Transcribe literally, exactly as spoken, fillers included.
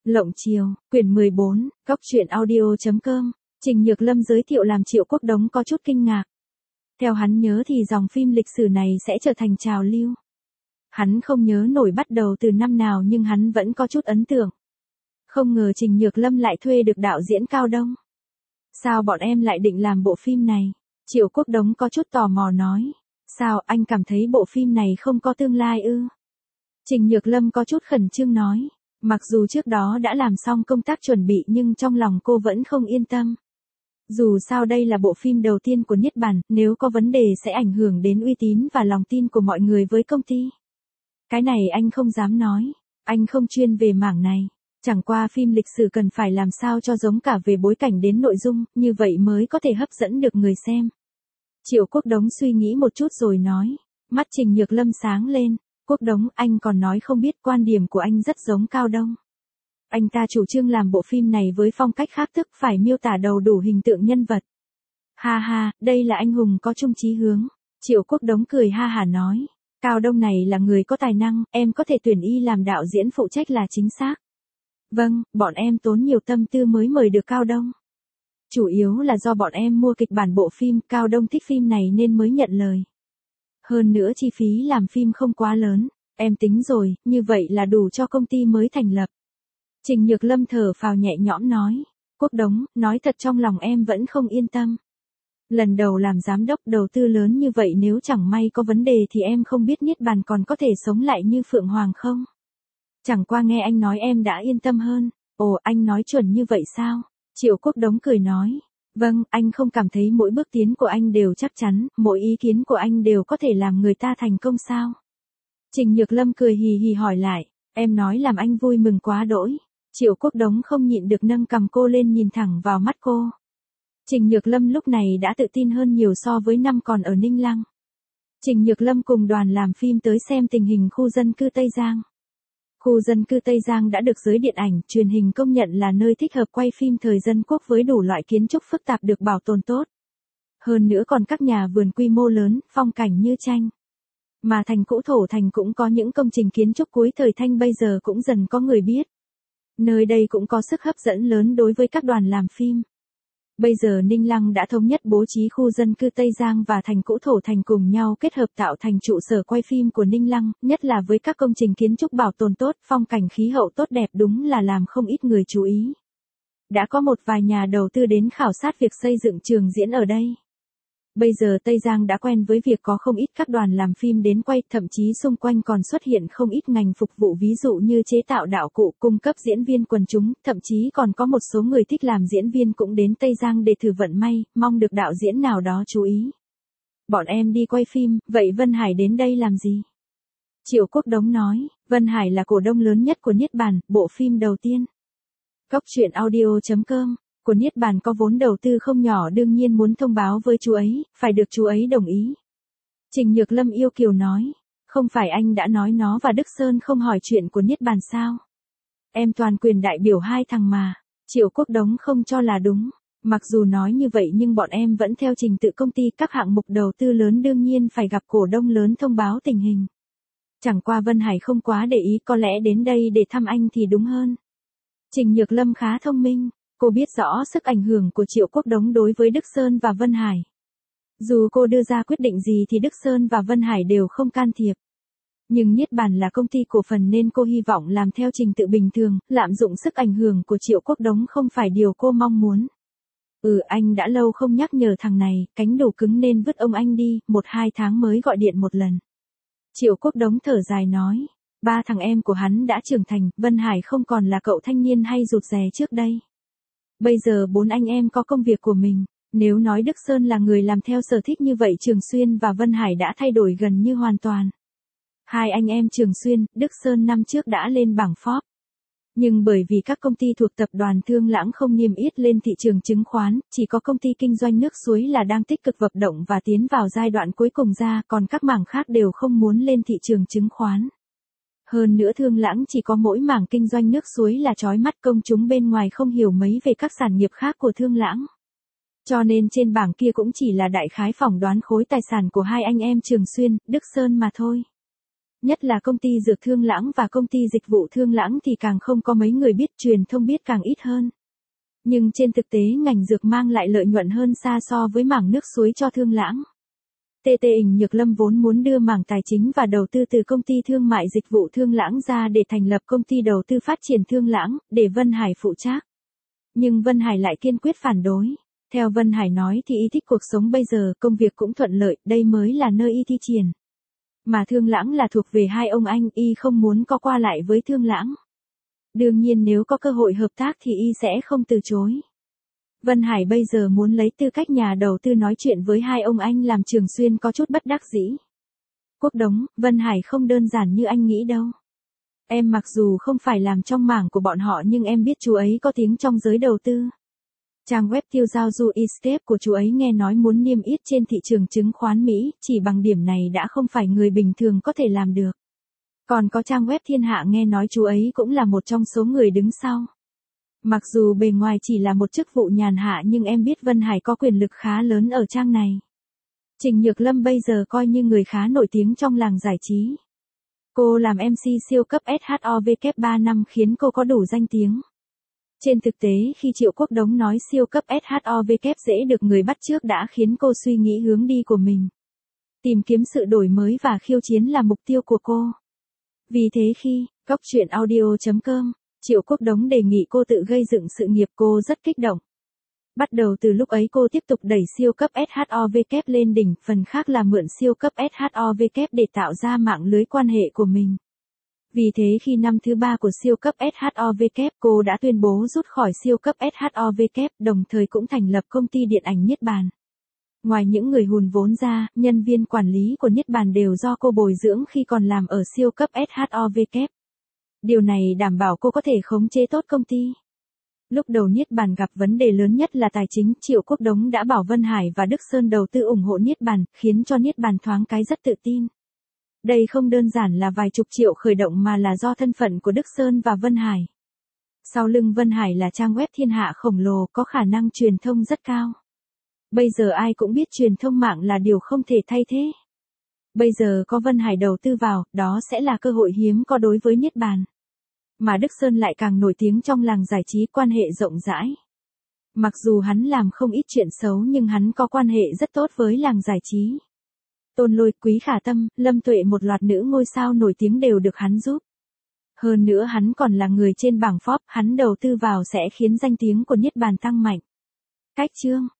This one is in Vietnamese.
Lộng Chiều, quyển mười bốn, góc truyện audio.com, Trình Nhược Lâm giới thiệu làm Triệu Quốc Đống có chút kinh ngạc. Theo hắn nhớ thì dòng phim lịch sử này sẽ trở thành trào lưu. Hắn không nhớ nổi bắt đầu từ năm nào nhưng hắn vẫn có chút ấn tượng. Không ngờ Trình Nhược Lâm lại thuê được đạo diễn Cao Đông. Sao bọn em lại định làm bộ phim này? Triệu Quốc Đống có chút tò mò nói. Sao anh cảm thấy bộ phim này không có tương lai ư? Trình Nhược Lâm có chút khẩn trương nói. Mặc dù trước đó đã làm xong công tác chuẩn bị nhưng trong lòng cô vẫn không yên tâm. Dù sao đây là bộ phim đầu tiên của Niết Bàn, nếu có vấn đề sẽ ảnh hưởng đến uy tín và lòng tin của mọi người với công ty. Cái này anh không dám nói, anh không chuyên về mảng này. Chẳng qua phim lịch sử cần phải làm sao cho giống cả về bối cảnh đến nội dung, như vậy mới có thể hấp dẫn được người xem. Triệu Quốc Đống suy nghĩ một chút rồi nói, mắt Trình Nhược Lâm sáng lên. Quốc Đống, anh còn nói không biết quan điểm của anh rất giống Cao Đông. Anh ta chủ trương làm bộ phim này với phong cách khác, tức phải miêu tả đầu đủ hình tượng nhân vật. Ha ha, đây là anh hùng có chung chí hướng. Triệu Quốc Đống cười ha hả nói. Cao Đông này là người có tài năng, em có thể tuyển y làm đạo diễn phụ trách là chính xác. Vâng, bọn em tốn nhiều tâm tư mới mời được Cao Đông. Chủ yếu là do bọn em mua kịch bản bộ phim, Cao Đông thích phim này nên mới nhận lời. Hơn nữa chi phí làm phim không quá lớn, em tính rồi, như vậy là đủ cho công ty mới thành lập. Trình Nhược Lâm thở phào nhẹ nhõm nói, Quốc Đống, nói thật trong lòng em vẫn không yên tâm. Lần đầu làm giám đốc đầu tư lớn như vậy nếu chẳng may có vấn đề thì em không biết Niết Bàn còn có thể sống lại như Phượng Hoàng không? Chẳng qua nghe anh nói em đã yên tâm hơn. Ồ, anh nói chuẩn như vậy sao? Triệu Quốc Đống cười nói. Vâng, anh không cảm thấy mỗi bước tiến của anh đều chắc chắn, mỗi ý kiến của anh đều có thể làm người ta thành công sao? Trình Nhược Lâm cười hì hì hỏi lại, em nói làm anh vui mừng quá đỗi. Triệu Quốc Đống không nhịn được nâng cằm cô lên nhìn thẳng vào mắt cô. Trình Nhược Lâm lúc này đã tự tin hơn nhiều so với năm còn ở Ninh Lăng. Trình Nhược Lâm cùng đoàn làm phim tới xem tình hình khu dân cư Tây Giang. Khu dân cư Tây Giang đã được giới điện ảnh, truyền hình công nhận là nơi thích hợp quay phim thời dân quốc với đủ loại kiến trúc phức tạp được bảo tồn tốt. Hơn nữa còn các nhà vườn quy mô lớn, phong cảnh như tranh. Mà thành cũ Thổ Thành cũng có những công trình kiến trúc cuối thời Thanh bây giờ cũng dần có người biết. Nơi đây cũng có sức hấp dẫn lớn đối với các đoàn làm phim. Bây giờ Ninh Lăng đã thống nhất bố trí khu dân cư Tây Giang và thành cũ Thổ Thành cùng nhau kết hợp tạo thành trụ sở quay phim của Ninh Lăng, nhất là với các công trình kiến trúc bảo tồn tốt, phong cảnh khí hậu tốt đẹp đúng là làm không ít người chú ý. Đã có một vài nhà đầu tư đến khảo sát việc xây dựng trường diễn ở đây. Bây giờ Tây Giang đã quen với việc có không ít các đoàn làm phim đến quay, thậm chí xung quanh còn xuất hiện không ít ngành phục vụ ví dụ như chế tạo đạo cụ, cung cấp diễn viên quần chúng, thậm chí còn có một số người thích làm diễn viên cũng đến Tây Giang để thử vận may, mong được đạo diễn nào đó chú ý. Bọn em đi quay phim, vậy Vân Hải đến đây làm gì? Triệu Quốc Đống nói, Vân Hải là cổ đông lớn nhất của Niết Bàn, bộ phim đầu tiên. Góc truyện audio.com của Niết Bàn có vốn đầu tư không nhỏ đương nhiên muốn thông báo với chú ấy, phải được chú ấy đồng ý. Trình Nhược Lâm yêu kiều nói, không phải anh đã nói nó và Đức Sơn không hỏi chuyện của Niết Bàn sao? Em toàn quyền đại biểu hai thằng mà. Triệu Quốc Đống không cho là đúng. Mặc dù nói như vậy nhưng bọn em vẫn theo trình tự công ty, các hạng mục đầu tư lớn đương nhiên phải gặp cổ đông lớn thông báo tình hình. Chẳng qua Vân Hải không quá để ý, có lẽ đến đây để thăm anh thì đúng hơn. Trình Nhược Lâm khá thông minh. Cô biết rõ sức ảnh hưởng của Triệu Quốc Đống đối với Đức Sơn và Vân Hải. Dù cô đưa ra quyết định gì thì Đức Sơn và Vân Hải đều không can thiệp. Nhưng Niết Bàn là công ty cổ phần nên cô hy vọng làm theo trình tự bình thường, lạm dụng sức ảnh hưởng của Triệu Quốc Đống không phải điều cô mong muốn. Ừ, anh đã lâu không nhắc nhở thằng này, cánh đồ cứng nên vứt ông anh đi, một hai tháng mới gọi điện một lần. Triệu Quốc Đống thở dài nói, ba thằng em của hắn đã trưởng thành, Vân Hải không còn là cậu thanh niên hay rụt rè trước đây. Bây giờ bốn anh em có công việc của mình, nếu nói Đức Sơn là người làm theo sở thích như vậy Trường Xuyên và Vân Hải đã thay đổi gần như hoàn toàn. Hai anh em Trường Xuyên, Đức Sơn năm trước đã lên bảng Forbes. Nhưng bởi vì các công ty thuộc tập đoàn Thương Lãng không niêm yết lên thị trường chứng khoán, chỉ có công ty kinh doanh nước suối là đang tích cực vận động và tiến vào giai đoạn cuối cùng ra, còn các mảng khác đều không muốn lên thị trường chứng khoán. Hơn nữa Thương Lãng chỉ có mỗi mảng kinh doanh nước suối là chói mắt, công chúng bên ngoài không hiểu mấy về các sản nghiệp khác của Thương Lãng. Cho nên trên bảng kia cũng chỉ là đại khái phỏng đoán khối tài sản của hai anh em Trường Xuyên, Đức Sơn mà thôi. Nhất là công ty dược Thương Lãng và công ty dịch vụ Thương Lãng thì càng không có mấy người biết, truyền thông biết càng ít hơn. Nhưng trên thực tế ngành dược mang lại lợi nhuận hơn xa so với mảng nước suối cho Thương Lãng. tê tê Ình Nhược Lâm vốn muốn đưa mảng tài chính và đầu tư từ công ty thương mại dịch vụ Thương Lãng ra để thành lập công ty đầu tư phát triển Thương Lãng, để Vân Hải phụ trách. Nhưng Vân Hải lại kiên quyết phản đối. Theo Vân Hải nói thì y thích cuộc sống bây giờ, công việc cũng thuận lợi, đây mới là nơi y thi triển. Mà Thương Lãng là thuộc về hai ông anh, y không muốn có qua lại với Thương Lãng. Đương nhiên nếu có cơ hội hợp tác thì y sẽ không từ chối. Vân Hải bây giờ muốn lấy tư cách nhà đầu tư nói chuyện với hai ông anh làm Trường Xuyên có chút bất đắc dĩ. Quốc Đống, Vân Hải không đơn giản như anh nghĩ đâu. Em mặc dù không phải làm trong mảng của bọn họ nhưng em biết chú ấy có tiếng trong giới đầu tư. Trang web tiêu giao du Escape của chú ấy nghe nói muốn niêm yết trên thị trường chứng khoán Mỹ, chỉ bằng điểm này đã không phải người bình thường có thể làm được. Còn có trang web Thiên Hạ nghe nói chú ấy cũng là một trong số người đứng sau. Mặc dù bề ngoài chỉ là một chức vụ nhàn hạ nhưng em biết Vân Hải có quyền lực khá lớn ở trang này. Trình Nhược Lâm bây giờ coi như người khá nổi tiếng trong làng giải trí. Cô làm em xê siêu cấp ét hát o vê ba năm khiến cô có đủ danh tiếng. Trên thực tế khi Triệu Quốc Đống nói siêu cấp ét hát o vê dễ được người bắt chước đã khiến cô suy nghĩ hướng đi của mình. Tìm kiếm sự đổi mới và khiêu chiến là mục tiêu của cô. Vì thế khi góc chuyện audio chấm com, Triệu Quốc Đống đề nghị cô tự gây dựng sự nghiệp, cô rất kích động. Bắt đầu từ lúc ấy cô tiếp tục đẩy siêu cấp ét hát o vê lên đỉnh, phần khác là mượn siêu cấp ét hát o vê để tạo ra mạng lưới quan hệ của mình. Vì thế khi năm thứ ba của siêu cấp ét hát o vê cô đã tuyên bố rút khỏi siêu cấp ét hát o vê, đồng thời cũng thành lập công ty điện ảnh Niết Bàn. Ngoài những người hùn vốn ra, nhân viên quản lý của Niết Bàn đều do cô bồi dưỡng khi còn làm ở siêu cấp ét hát o vê. Điều này đảm bảo cô có thể khống chế tốt công ty. Lúc đầu Niết Bàn gặp vấn đề lớn nhất là tài chính, Triệu Quốc Đống đã bảo Vân Hải và Đức Sơn đầu tư ủng hộ Niết Bàn, khiến cho Niết Bàn thoáng cái rất tự tin. Đây không đơn giản là vài chục triệu khởi động mà là do thân phận của Đức Sơn và Vân Hải. Sau lưng Vân Hải là trang web Thiên Hạ khổng lồ có khả năng truyền thông rất cao. Bây giờ ai cũng biết truyền thông mạng là điều không thể thay thế. Bây giờ có Vân Hải đầu tư vào, đó sẽ là cơ hội hiếm có đối với Niết Bàn. Mà Đức Sơn lại càng nổi tiếng trong làng giải trí, quan hệ rộng rãi. Mặc dù hắn làm không ít chuyện xấu nhưng hắn có quan hệ rất tốt với làng giải trí. Tôn Lôi, Quý Khả Tâm, Lâm Tuệ, một loạt nữ ngôi sao nổi tiếng đều được hắn giúp. Hơn nữa hắn còn là người trên bảng Forbes, hắn đầu tư vào sẽ khiến danh tiếng của Niết Bàn tăng mạnh. Cách chương